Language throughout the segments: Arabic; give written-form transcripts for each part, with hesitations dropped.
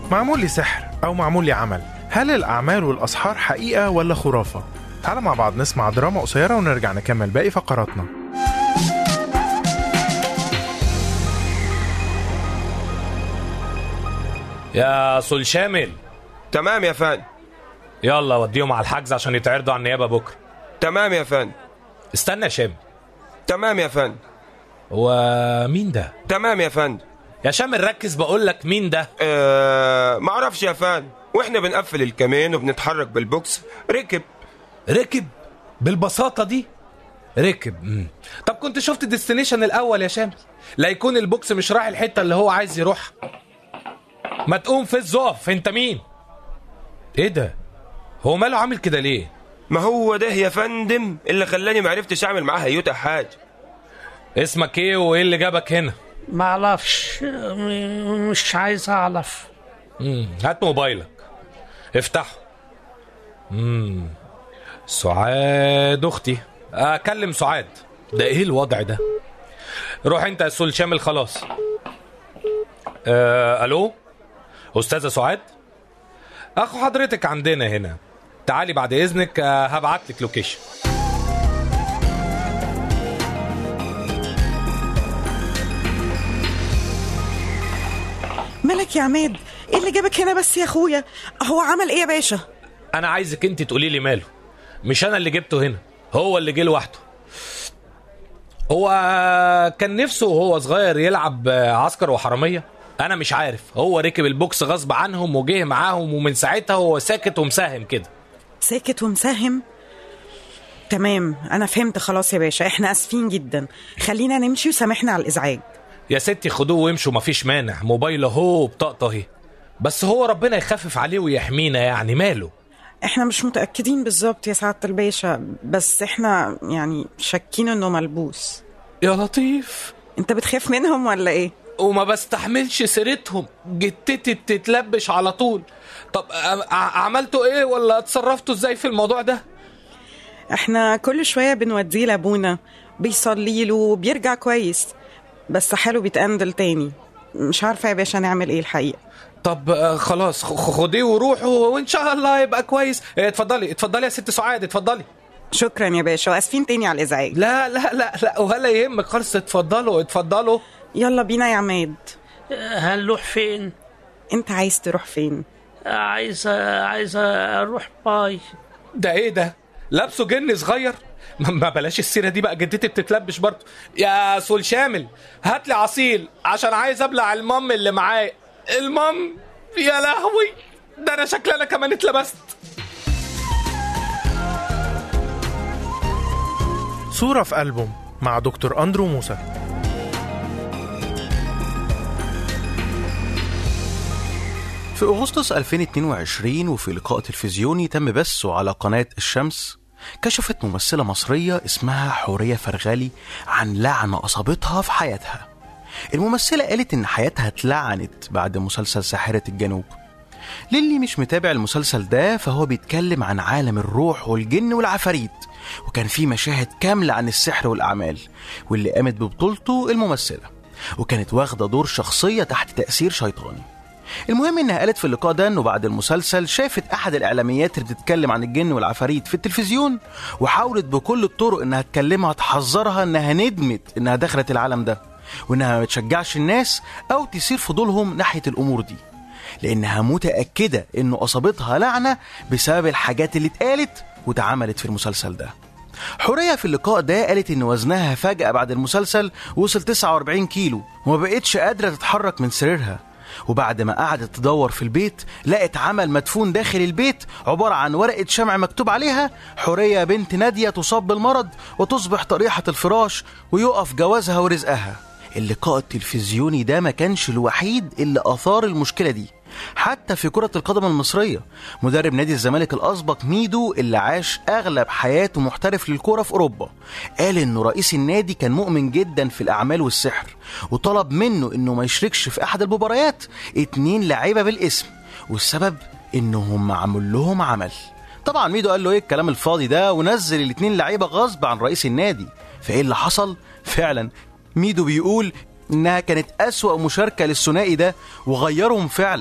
معمول لي سحر أو معمول لي عمل؟ هل الأعمال والأسحار حقيقة ولا خرافة؟ تعالى مع بعض نسمع دراما قصيرة ونرجع نكمل باقي فقراتنا. يا سول شامل. تمام يا فندم. يلا وديهم على الحجز عشان يتعرضوا على النيابة بكرة. تمام يا فندم. استنى يا شامل. تمام يا فندم. هو مين ده؟ تمام يا فندم. يا شامل ركز، بقولك مين ده؟ معرفش يا فندم، واحنا بنقفل الكمين وبنتحرك بالبوكس ركب بالبساطة دي ركب. طب كنت شفت الديستنيشن الأول يا شامل؟ لا يكون البوكس مش رايح الحتة اللي هو عايز يروح. ما تقوم في الزقف، انت مين؟ ايه ده؟ هو ماله عامل كده ليه؟ ما هو ده يا فندم اللي خلاني معرفتش اعمل معاها يوتا حاج. اسمك ايه وايه اللي جابك هنا؟ معرفش، مش عايز اعرف. هات موبايلك افتحه. سعاد اختي، اكلم سعاد. ده ايه الوضع ده؟ روح انت يا سول شامل خلاص. الو استاذة سعاد، اخو حضرتك عندنا هنا، تعالي بعد اذنك، هبعتلك لوكيشن. مالك يا عماد؟ ايه اللي جابك هنا بس يا اخويا؟ هو عمل ايه يا باشا؟ انا عايزك انت تقولي لي ماله، مش انا اللي جبته هنا، هو اللي جه لوحده. هو كان نفسه وهو صغير يلعب عسكر وحرامية، انا مش عارف، هو ركب البوكس غصب عنهم وجه معاهم، ومن ساعتها هو ساكت ومساهم كده. ساكت ومساهم؟ تمام، انا فهمت خلاص يا باشا، احنا اسفين جدا، خلينا نمشي وسامحنا على الازعاج. يا ستي خدوه وامشوا، مفيش مانع، موبايله هو بطاقته اهي، بس هو ربنا يخفف عليه ويحمينا، يعني ماله. احنا مش متأكدين بالظبط يا سعادة الباشا، بس احنا يعني شاكين انه ملبوس. يا لطيف، انت بتخاف منهم ولا ايه؟ وما بستحملش سيرتهم، جتتي بتتلبش على طول. طب عملتوا ايه ولا اتصرفتوا ازاي في الموضوع ده؟ احنا كل شوية بنوديه لابونا، بيصلي له وبيرجع كويس، بس حاله بيتقندل تاني، مش عارفة يا باشا نعمل ايه الحقيقة. طب خلاص خديه وروحوا وان شاء الله يبقى كويس. اتفضلي يا ست سعاد، اتفضلي. شكرا يا باشا، واسفين تاني على الازعاج. لا لا لا لا ولا يهمك خالص، اتفضلوا. يلا بينا يا عماد. هنروح فين؟ انت عايز تروح فين؟ عايز اروح باي. ده ايه ده؟ لابسه جن صغير؟ ما بلاش السيرة دي بقى، جدتي بتتلبش برضه. يا سول شامل هات لي عصيل عشان عايز ابلع المام اللي معايا. المام؟ يا لهوي، ده انا شكلي انا كمان اتلبست. صورة في ألبوم مع دكتور أندرو موسى. في أغسطس 2022 وفي لقاء تلفزيوني تم بثه على قناة الشمس، كشفت ممثلة مصرية اسمها حورية فرغالي عن لعنة أصابتها في حياتها. الممثلة قالت إن حياتها اتلعنت بعد مسلسل ساحرة الجنوب. للي مش متابع المسلسل ده، فهو بيتكلم عن عالم الروح والجن والعفاريت، وكان فيه مشاهد كاملة عن السحر والأعمال، واللي قامت ببطولته الممثلة، وكانت واخدة دور شخصية تحت تأثير شيطاني. المهم انها قالت في اللقاء ده انه بعد المسلسل شافت احد الاعلاميات اللي بتتكلم عن الجن والعفاريت في التلفزيون، وحاولت بكل الطرق انها تكلمها تحذرها انها ندمت انها دخلت العالم ده، وانها ما تشجعش الناس او تثير فضولهم ناحية الامور دي، لانها متأكدة انه اصابتها لعنة بسبب الحاجات اللي اتقالت واتعملت في المسلسل ده. حورية في اللقاء ده قالت ان وزنها فجأة بعد المسلسل وصل 49 كيلو وما بقتش قادرة تتحرك من سريرها، وبعد ما قعدت تدور في البيت لقت عمل مدفون داخل البيت عبارة عن ورقة شمع مكتوب عليها: حورية بنت نادية تصاب بالمرض وتصبح طريحة الفراش ويقف جوازها ورزقها. اللقاء التلفزيوني ده ما كانش الوحيد اللي أثار المشكلة دي. حتى في كرة القدم المصرية، مدرب نادي الزمالك الأسبق ميدو اللي عاش أغلب حياته محترف للكرة في أوروبا، قال إنه رئيس النادي كان مؤمن جدا في الأعمال والسحر، وطلب منه إنه ما يشركش في أحد المباريات 2 لاعيبة بالاسم، والسبب إنهم معمول لهم عمل. طبعا ميدو قال له إيه الكلام الفاضي ده، ونزل ال2 لاعيبة غصب عن رئيس النادي. فإيه اللي حصل؟ فعلا ميدو بيقول إنها كانت أسوأ مشاركة للثنائي ده، وغيرهم فعلا،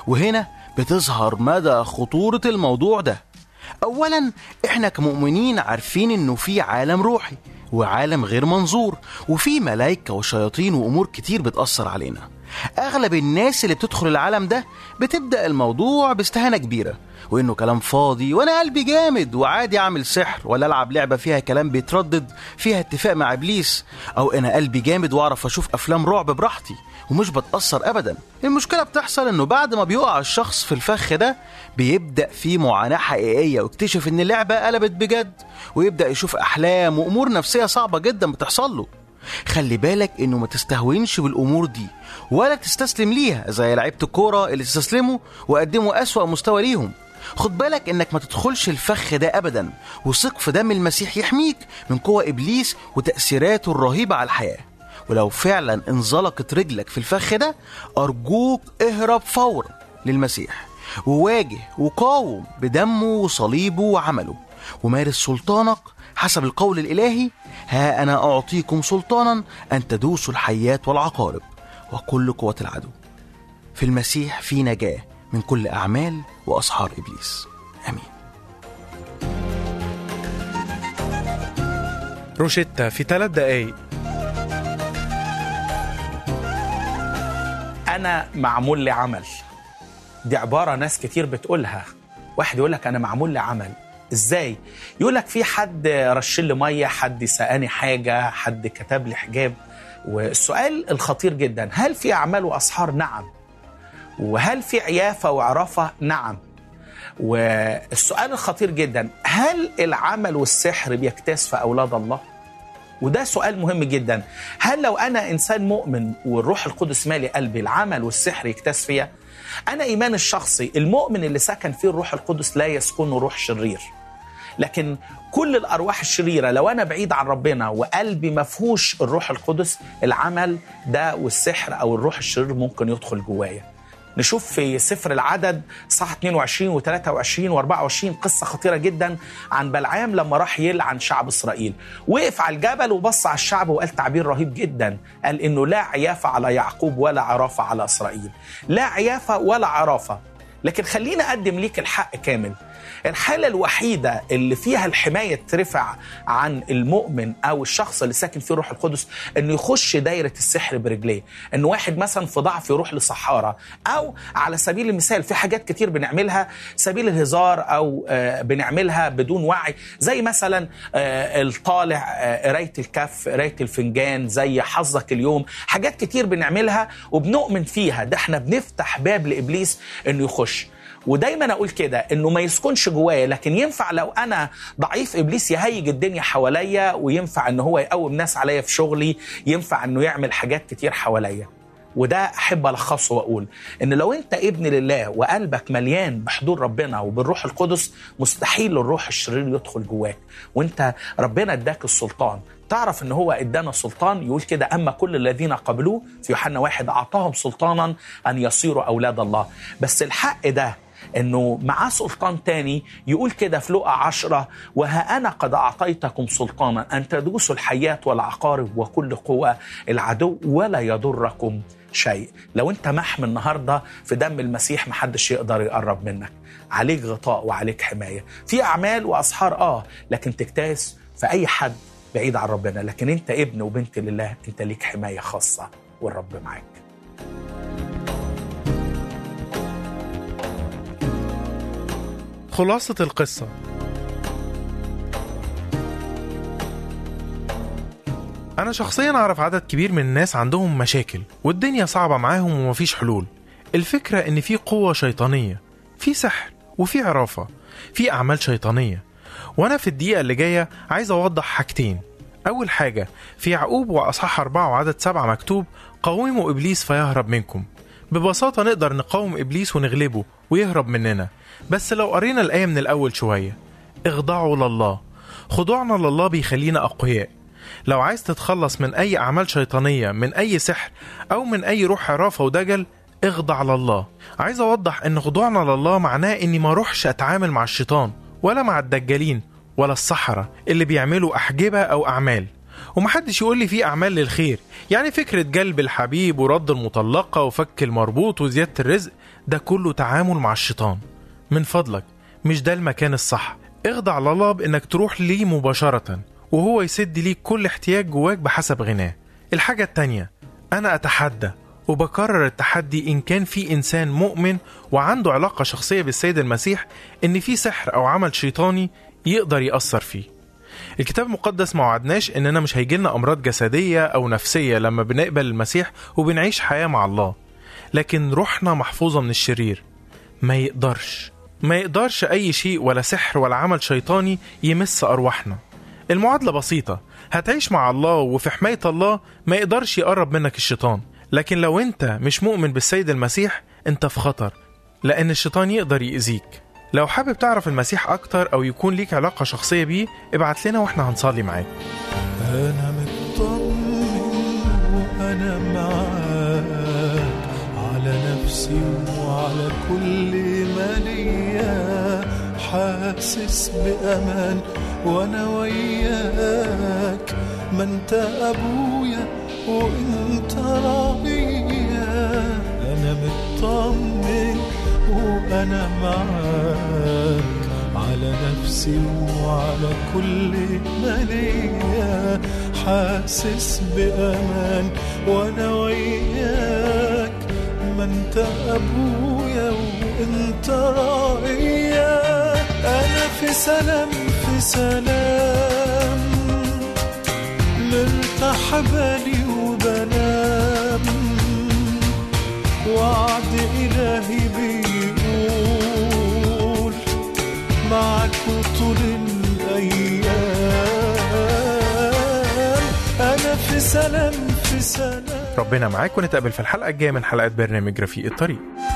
وهنا بتظهر مدى خطورة الموضوع ده. أولا إحنا كمؤمنين عارفين إنه في عالم روحي وعالم غير منظور، وفي ملايكة وشياطين وأمور كتير بتأثر علينا. أغلب الناس اللي بتدخل العالم ده بتبدأ الموضوع باستهانة كبيرة، وإنه كلام فاضي، وأنا قلبي جامد وعادي أعمل سحر ولا ألعب لعبة فيها كلام بيتردد فيها اتفاق مع إبليس، أو أنا قلبي جامد وأعرف أشوف أفلام رعب براحتي ومش بتأثر أبدا. المشكلة بتحصل إنه بعد ما بيقع الشخص في الفخ ده بيبدأ فيه معاناة حقيقية، ويكتشف إن اللعبة قلبت بجد، ويبدأ يشوف أحلام وأمور نفسية صعبة جدا بتحصل له. خلي بالك إنه ما تستهونش بالأمور دي ولا تستسلم ليها زي لعيبة الكورة اللي استسلموا وقدموا أسوأ مستوى ليهم. خد بالك إنك ما تدخلش الفخ ده أبدا، وثق في دم المسيح يحميك من قوة إبليس وتأثيراته الرهيبة على الحياة. ولو فعلا انزلقت رجلك في الفخ ده، أرجوك اهرب فورا للمسيح وواجه وقاوم بدمه وصليبه وعمله، ومارس سلطانك حسب القول الإلهي: ها أنا أعطيكم سلطانا أن تدوسوا الحيات والعقارب وكل قوة العدو. في المسيح في نجاة من كل أعمال وأسحار إبليس. آمين. روشيتا في 3 دقايق. أنا معمول لعمل، دي عبارة ناس كتير بتقولها. واحد يقولك أنا معمول لعمل، إزاي؟ يقولك في حد رشل لي مية، حد سقاني حاجة، حد كتب لي حجاب. والسؤال الخطير جدا: هل في أعمال وأسحار؟ نعم. وهل في عيافة وعرافة؟ نعم. والسؤال الخطير جدا: هل العمل والسحر بيكتاس في أولاد الله؟ وده سؤال مهم جدا. هل لو أنا إنسان مؤمن والروح القدس مالي قلبي العمل والسحر يكتاس فيها؟ أنا إيمان الشخصي المؤمن اللي سكن فيه الروح القدس لا يسكنه روح شرير، لكن كل الأرواح الشريرة لو أنا بعيد عن ربنا وقلبي مفهوش الروح القدس، العمل ده والسحر أو الروح الشرير ممكن يدخل جوايا. نشوف في سفر العدد صح 22 و23 و24 قصة خطيرة جدا عن بلعام لما راح يلعن شعب إسرائيل. وقف على الجبل وبص على الشعب وقال تعبير رهيب جدا، قال إنه لا عيافة على يعقوب ولا عرافة على إسرائيل. لا عيافة ولا عرافة. لكن خلينا أقدم ليك الحق كامل. الحالة الوحيدة اللي فيها الحماية ترفع عن المؤمن أو الشخص اللي ساكن فيه روح القدس إنه يخش دايرة السحر برجليه. إنه واحد مثلا في ضعف يروح لصحارة، أو على سبيل المثال في حاجات كتير بنعملها سبيل الهزار أو بنعملها بدون وعي، زي مثلا الطالع، قراية الكف، قراية الفنجان، زي حظك اليوم. حاجات كتير بنعملها وبنؤمن فيها، ده احنا بنفتح باب لإبليس إنه يخش. ودايما أقول كده إنه ما يسكنش جوايا، لكن ينفع لو أنا ضعيف إبليس يهيج الدنيا حواليا، وينفع إنه هو يقوم ناس عليا في شغلي، ينفع إنه يعمل حاجات كتير حواليا. وده أحب ألخصه وأقول إن لو أنت ابن لله وقلبك مليان بحضور ربنا وبالروح القدس، مستحيل الروح الشرير يدخل جواك. وأنت ربنا اداك السلطان. تعرف إن هو ادانا سلطان، يقول كده: أما كل الذين قبلوه في يوحنا 1 أعطاهم سلطانا أن يصيروا أولاد الله. بس الحق ده إنه معاه سلطان تاني، يقول كده في لقا 10: وها أنا قد أعطيتكم سلطانا أن تدوسوا الحيات والعقارب وكل قوة العدو ولا يضركم شيء. لو أنت محمي النهاردة في دم المسيح محدش يقدر يقرب منك. عليك غطاء وعليك حماية. في أعمال وأسحار لكن تكتاس في أي حد بعيد عن ربنا، لكن أنت ابن وبنت لله، أنت ليك حماية خاصة والرب معاك. خلاصة القصة: أنا شخصيا أعرف عدد كبير من الناس عندهم مشاكل والدنيا صعبة معاهم ومفيش حلول. الفكرة إن في قوة شيطانية، في سحر، وفي عرافة، في أعمال شيطانية. وأنا في الدقيقة اللي جاية عايز أوضح حاجتين. أول حاجة، في يعقوب وأصحاح 4 وعدد 7 مكتوب: قاوموا إبليس فيهرب منكم. ببساطة نقدر نقاوم إبليس ونغلبه ويهرب مننا. بس لو قرينا الآية من الأول شوية: اخضعوا لله. خضوعنا لله بيخلينا أقوياء. لو عايز تتخلص من أي أعمال شيطانية، من أي سحر أو من أي روح عرافة ودجل، اخضع لله. عايز أوضح إن خضوعنا لله معناه إني ما روحش أتعامل مع الشيطان ولا مع الدجالين ولا السحرة اللي بيعملوا أحجبة أو أعمال. ومحدش يقول لي في أعمال للخير، يعني فكرة جلب الحبيب ورد المطلقة وفك المربوط وزيادة الرزق، ده كله تعامل مع الشيطان. من فضلك مش ده المكان الصح. اخضع لله بإنك تروح ليه مباشرة وهو يسد ليك كل احتياج جواك بحسب غناه. الحاجة التانية، أنا أتحدى وبكرر التحدي إن كان في إنسان مؤمن وعنده علاقة شخصية بالسيد المسيح إن في سحر أو عمل شيطاني يقدر يأثر فيه. الكتاب المقدس ما وعدناش إننا مش هيجيلنا أمراض جسدية أو نفسية لما بنقبل المسيح وبنعيش حياة مع الله، لكن روحنا محفوظة من الشرير. ما يقدرش أي شيء ولا سحر ولا عمل شيطاني يمس أرواحنا. المعادلة بسيطة، هتعيش مع الله وفي حماية الله ما يقدرش يقرب منك الشيطان. لكن لو انت مش مؤمن بالسيد المسيح انت في خطر، لأن الشيطان يقدر يأذيك. لو حابب تعرف المسيح أكتر أو يكون ليك علاقة شخصية بيه ابعت لنا واحنا هنصلي معاك. أنا مطمن وأنا معاك على نفسي وعلى كل ما ليا، حاسس بأمان وأنا وياك، ما أنت أبويا وأنت راعيا. أنا مطمن وأنا معاك على نفسي وعلى كل ما ليا، حاسس بأمان وأنا وياك، ما أنت أبويا وأنت راعيا. أنا في سلام في سلام، مرتاح بالي وبنام، وعد إلهي بيقول معك طول الأيام. أنا في سلام في سلام. ربنا معاك، ونتقابل في الحلقة الجاية من حلقات برنامج رفيق الطريق.